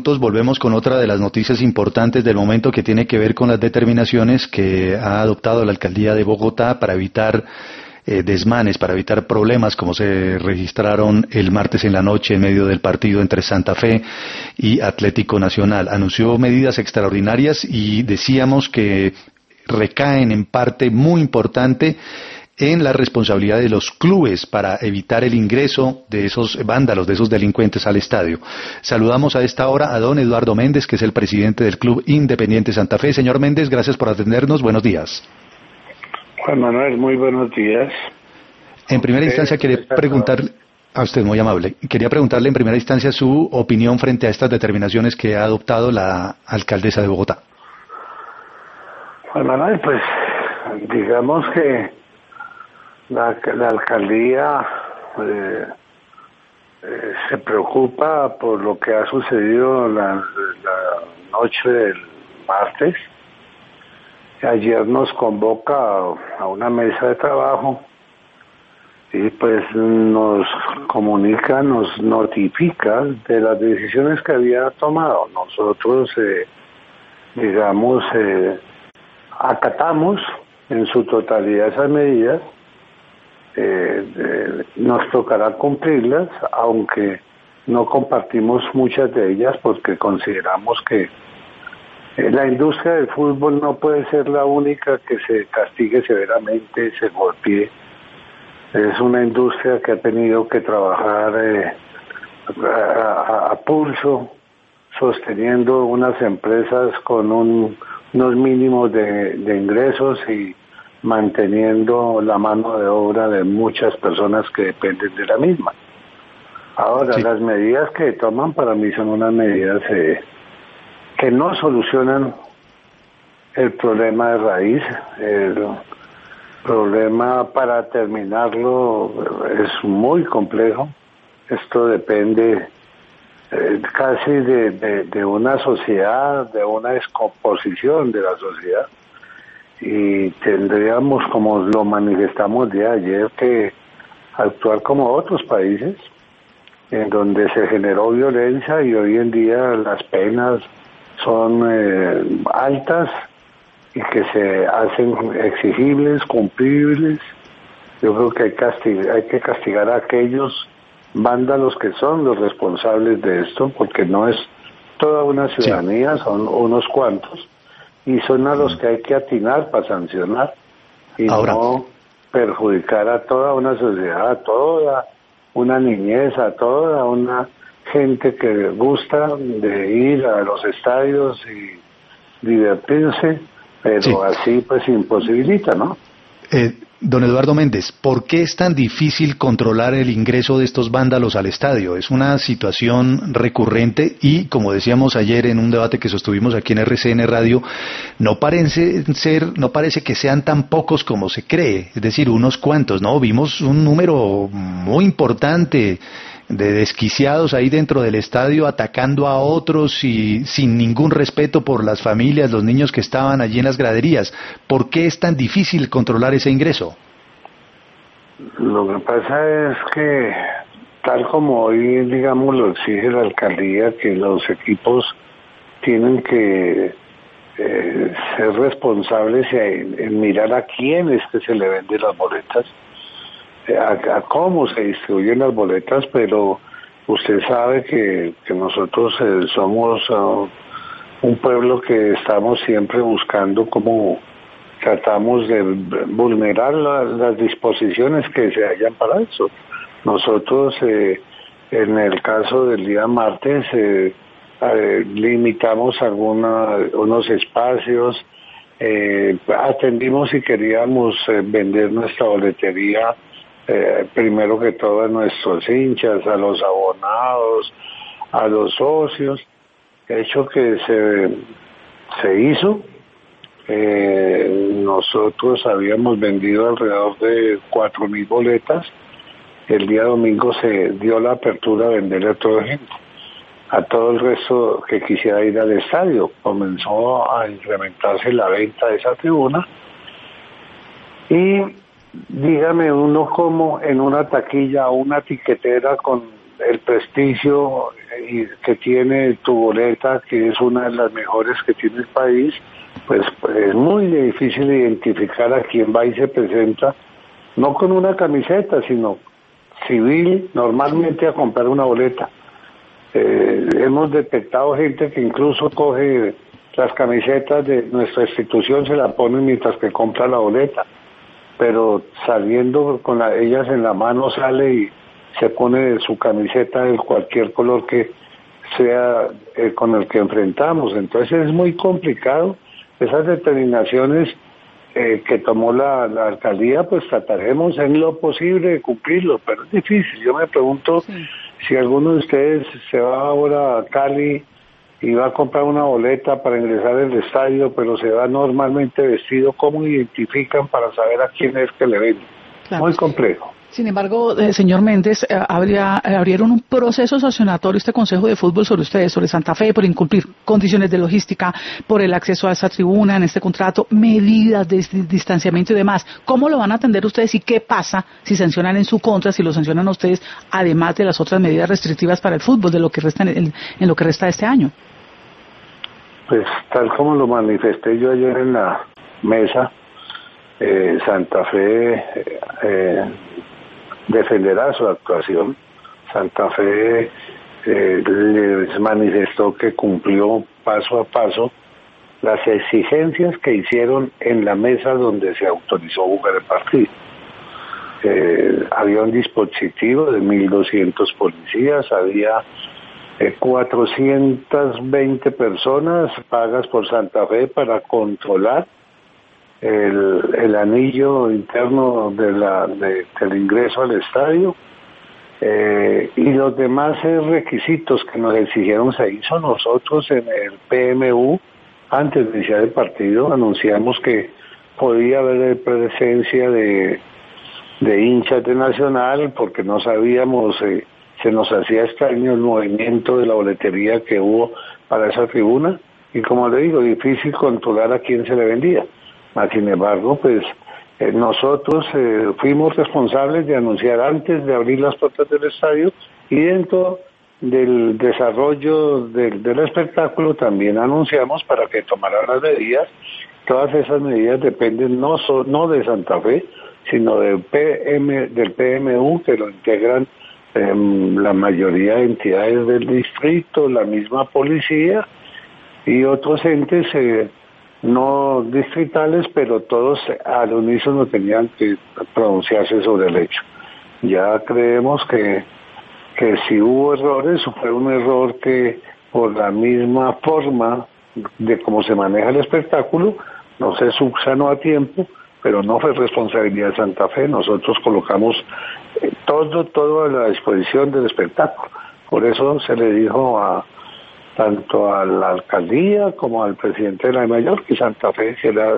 minutos volvemos con otra de las noticias importantes del momento que tiene que ver con las determinaciones que ha adoptado la Alcaldía de Bogotá para evitar desmanes, para evitar problemas como se registraron el martes en la noche en medio del partido entre Santa Fe y Atlético Nacional. Anunció medidas extraordinarias y decíamos que recaen en parte muy importante en la responsabilidad de los clubes para evitar el ingreso de esos vándalos, de esos delincuentes al estadio. Saludamos a esta hora a don Eduardo Méndez, que es el presidente del Club Independiente Santa Fe. Señor Méndez, gracias por atendernos. Buenos días. Juan Manuel, muy buenos días. En primera instancia, quería preguntarle, a usted muy amable, quería preguntarle en primera instancia su opinión frente a estas determinaciones que ha adoptado la alcaldesa de Bogotá. Juan Manuel, pues digamos que la alcaldía se preocupa por lo que ha sucedido la noche del martes. Ayer nos convoca a una mesa de trabajo y pues nos comunica, nos notifica de las decisiones que había tomado. Nosotros, acatamos en su totalidad esas medidas. Nos tocará cumplirlas, aunque no compartimos muchas de ellas porque consideramos que la industria del fútbol no puede ser la única que se castigue severamente, se golpee. Es una industria que ha tenido que trabajar a pulso, sosteniendo unas empresas con unos mínimos de ingresos y manteniendo la mano de obra de muchas personas que dependen de la misma. Ahora, sí, las medidas que toman para mí son unas medidas que no solucionan el problema de raíz. El problema, para terminarlo, es muy complejo. Esto depende casi de una sociedad, de una descomposición de la sociedad. Y tendríamos, como lo manifestamos el día de ayer, que actuar como otros países en donde se generó violencia y hoy en día las penas son altas y que se hacen exigibles, cumplibles. Yo creo que hay que castigar a aquellos vándalos que son los responsables de esto, porque no es toda una ciudadanía, sí, son unos cuantos. Y son a los que hay que atinar para sancionar y ahora no perjudicar a toda una sociedad, a toda una niñez, a toda una gente que gusta de ir a los estadios y divertirse, pero sí, así pues imposibilita, ¿no? Don Eduardo Méndez, ¿por qué es tan difícil controlar el ingreso de estos vándalos al estadio? Es una situación recurrente y, como decíamos ayer en un debate que sostuvimos aquí en RCN Radio, no parece que sean tan pocos como se cree, es decir, unos cuantos, ¿no? Vimos un número muy importante de desquiciados ahí dentro del estadio atacando a otros y sin ningún respeto por las familias, los niños que estaban allí en las graderías. ¿Por qué es tan difícil controlar ese ingreso? Lo que pasa es que, tal como hoy, digamos, lo exige la alcaldía, que los equipos tienen que ser responsables en mirar a quién es que se le vende las boletas, a cómo se distribuyen las boletas, pero usted sabe que nosotros somos un pueblo que estamos siempre buscando cómo tratamos de vulnerar las disposiciones que se hayan para eso. Nosotros, en el caso del día martes, limitamos unos espacios, atendimos y queríamos vender nuestra boletería primero que todo a nuestros hinchas, a los abonados, a los socios, hecho que se hizo. Nosotros habíamos vendido alrededor de 4,000 boletas. El día domingo se dio la apertura a venderle a toda gente, a todo el resto que quisiera ir al estadio. Comenzó a incrementarse la venta de esa tribuna y dígame uno cómo en una taquilla o una tiquetera con el prestigio y que tiene tu boleta, que es una de las mejores que tiene el país, pues es muy difícil identificar a quién va y se presenta, no con una camiseta, sino civil, normalmente a comprar una boleta. Hemos detectado gente que incluso coge las camisetas de nuestra institución, se la ponen mientras que compra la boleta, pero saliendo con ellas en la mano sale y se pone su camiseta de cualquier color que sea con el que enfrentamos. Entonces es muy complicado. Esas determinaciones que tomó la alcaldía, pues trataremos en lo posible de cumplirlo, pero es difícil. Yo me pregunto si alguno de ustedes se va ahora a Cali y va a comprar una boleta para ingresar al estadio, pero se va normalmente vestido, ¿cómo identifican para saber a quién es que le vende? Claro. Muy complejo. Sin embargo, señor Méndez, abrieron un proceso sancionatorio este Consejo de Fútbol sobre ustedes, sobre Santa Fe, por incumplir condiciones de logística, por el acceso a esa tribuna en este contrato, medidas de distanciamiento y demás. ¿Cómo lo van a atender ustedes y qué pasa si sancionan en su contra, si lo sancionan a ustedes, además de las otras medidas restrictivas para el fútbol de lo que resta en lo que resta de este año? Pues tal como lo manifesté yo ayer en la mesa, Santa Fe defenderá su actuación. Santa Fe les manifestó que cumplió paso a paso las exigencias que hicieron en la mesa donde se autorizó jugar el partido. Había un dispositivo de 1.200 policías, había 420 personas pagas por Santa Fe para controlar el anillo interno del ingreso al estadio, y los demás requisitos que nos exigieron se hizo. Nosotros en el PMU, antes de iniciar el partido, anunciamos que podía haber presencia de hinchas de Nacional, porque no sabíamos, se nos hacía extraño el movimiento de la boletería que hubo para esa tribuna, y como le digo, difícil controlar a quién se le vendía. Sin embargo, pues nosotros fuimos responsables de anunciar antes de abrir las puertas del estadio, y dentro del desarrollo del espectáculo también anunciamos para que tomaran las medidas. Todas esas medidas dependen no de Santa Fe, sino del PMU, que lo integran la mayoría de entidades del distrito, la misma policía y otros entes no distritales, pero todos al unísono tenían que pronunciarse sobre el hecho. Ya creemos que si hubo errores, fue un error que por la misma forma de cómo se maneja el espectáculo no se subsanó a tiempo, pero no fue responsabilidad de Santa Fe. Nosotros colocamos todo a la disposición del espectáculo. Por eso se le dijo tanto a la alcaldía como al presidente de la mayor que Santa Fe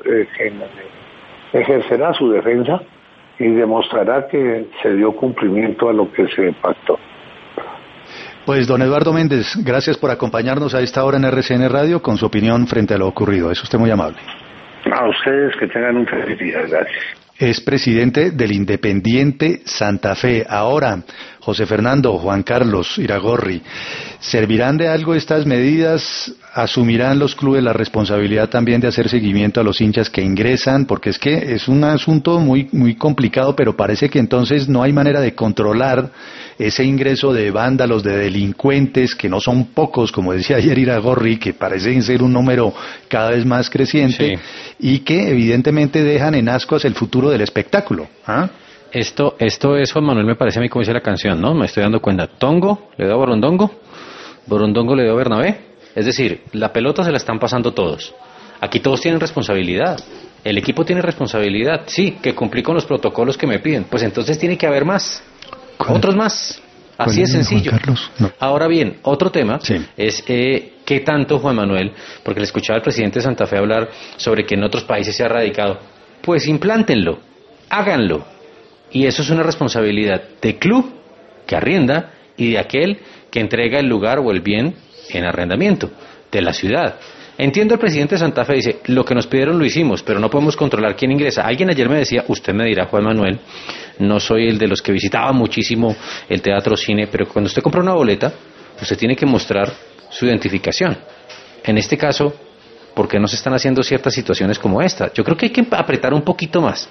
ejercerá su defensa y demostrará que se dio cumplimiento a lo que se pactó. Pues don Eduardo Méndez, gracias por acompañarnos a esta hora en RCN Radio con su opinión frente a lo ocurrido. Es usted muy amable. A ustedes, que tengan un feliz día. Gracias. Es presidente del Independiente Santa Fe. Ahora, José Fernando, Juan Carlos, Iragorri, ¿servirán de algo estas medidas? ¿Asumirán los clubes la responsabilidad también de hacer seguimiento a los hinchas que ingresan? Porque es que es un asunto muy, muy complicado, pero parece que entonces no hay manera de controlar ese ingreso de vándalos, de delincuentes, que no son pocos, como decía ayer Iragorri, que parecen ser un número cada vez más creciente, sí, y que evidentemente dejan en ascuas el futuro del espectáculo. ¿Ah? Esto es, Juan Manuel, me parece a mí como dice la canción, ¿no? Me estoy dando cuenta. Tongo le dio a Borondongo, Borondongo le dio a Bernabé. Es decir, la pelota se la están pasando todos. Aquí todos tienen responsabilidad. El equipo tiene responsabilidad. Sí, que cumplí con los protocolos que me piden. Pues entonces tiene que haber más. Otros más. Así es sencillo. No. Ahora bien, otro tema es qué tanto, Juan Manuel, porque le escuchaba al presidente de Santa Fe hablar sobre que en otros países se ha radicado. Pues implántenlo, háganlo. Y eso es una responsabilidad de club que arrienda y de aquel que entrega el lugar o el bien en arrendamiento de la ciudad. Entiendo al presidente de Santa Fe, dice, lo que nos pidieron lo hicimos, pero no podemos controlar quién ingresa. Alguien ayer me decía, usted me dirá, Juan Manuel, no soy el de los que visitaba muchísimo el teatro cine, pero cuando usted compra una boleta, usted tiene que mostrar su identificación. En este caso, ¿por qué no se están haciendo ciertas situaciones como esta? Yo creo que hay que apretar un poquito más.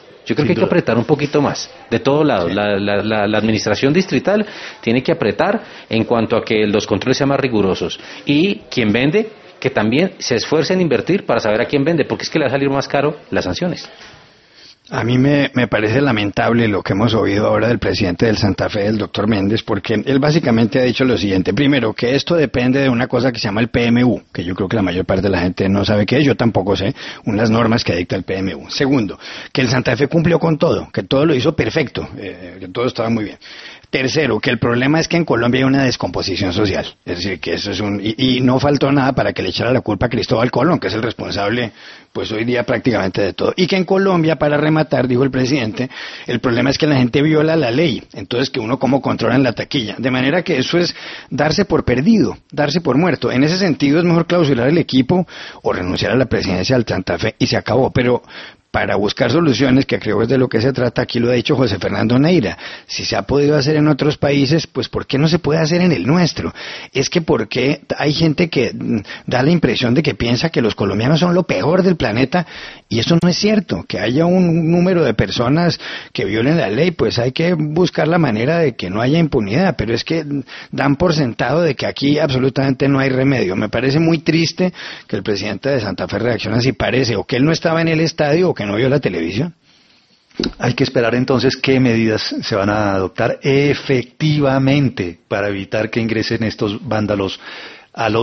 De todo lado. Sí. La administración distrital tiene que apretar en cuanto a que los controles sean más rigurosos. Y quien vende, que también se esfuerce en invertir para saber a quién vende, porque es que le va a salir más caro las sanciones. A mí me parece lamentable lo que hemos oído ahora del presidente del Santa Fe, el doctor Méndez, porque él básicamente ha dicho lo siguiente. Primero, que esto depende de una cosa que se llama el PMU, que yo creo que la mayor parte de la gente no sabe qué es, yo tampoco sé, unas normas que dicta el PMU. Segundo, que el Santa Fe cumplió con todo, que todo lo hizo perfecto, que todo estaba muy bien. Tercero, que el problema es que en Colombia hay una descomposición social, es decir, que eso es y no faltó nada para que le echara la culpa a Cristóbal Colón, que es el responsable, pues hoy día prácticamente de todo. Y que en Colombia, para rematar, dijo el presidente, el problema es que la gente viola la ley, entonces que uno cómo controla en la taquilla. De manera que eso es darse por perdido, darse por muerto. En ese sentido es mejor clausurar el equipo o renunciar a la presidencia del Santa Fe y se acabó, pero para buscar soluciones, que creo es de lo que se trata, aquí lo ha dicho José Fernando Neira, si se ha podido hacer en otros países, pues ¿por qué no se puede hacer en el nuestro? Es que ¿por qué hay gente que da la impresión de que piensa que los colombianos son lo peor del planeta? Y eso no es cierto, que haya un número de personas que violen la ley, pues hay que buscar la manera de que no haya impunidad, pero es que dan por sentado de que aquí absolutamente no hay remedio. Me parece muy triste que el presidente de Santa Fe reaccione así, parece, o que él no estaba en el estadio o que no vio la televisión. Hay que esperar entonces qué medidas se van a adoptar efectivamente para evitar que ingresen estos vándalos a los